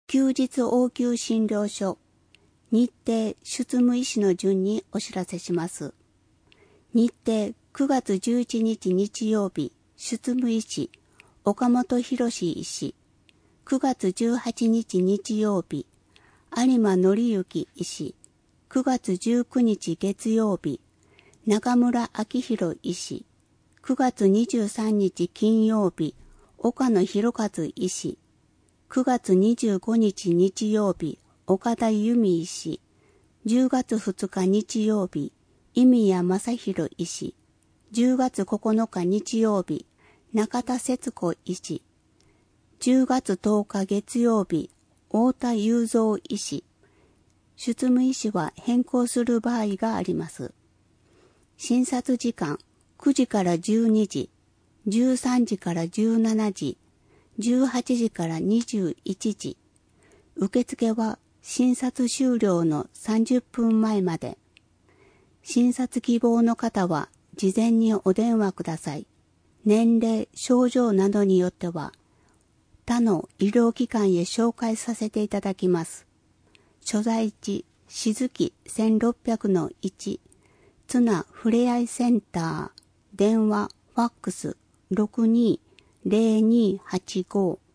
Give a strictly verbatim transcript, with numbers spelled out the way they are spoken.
休日応急診療所、日程出務医師の順にお知らせします。日程くがつじゅういちにち日曜日、出務医師、岡本博医師。くがつじゅうはちにち日曜日、有馬紀之医師。くがつじゅうくにち月曜日、中村明宏医師。くがつにじゅうさんにち金曜日、岡野博和医師。くがつにじゅうごにち日曜日、岡田由美医師。じゅうがつふつか日曜日、井宮正弘医師。じゅうがつここのか日曜日、中田節子医師。じゅうがつとおか月曜日、太田雄三医師。出務医師は変更する場合があります。診察時間くじからじゅうにじ、じゅうさんじからじゅうしちじ、じゅうはちじからにじゅういちじ。受付は診察終了のさんじゅっぷんまえまで。診察希望の方は事前にお電話ください。年齢、症状などによっては他の医療機関へ紹介させていただきます。所在地、静木 せんろっぴゃくのいち、ツナふれあいセンター、電話、ファックス ろくにーぜろにーはちご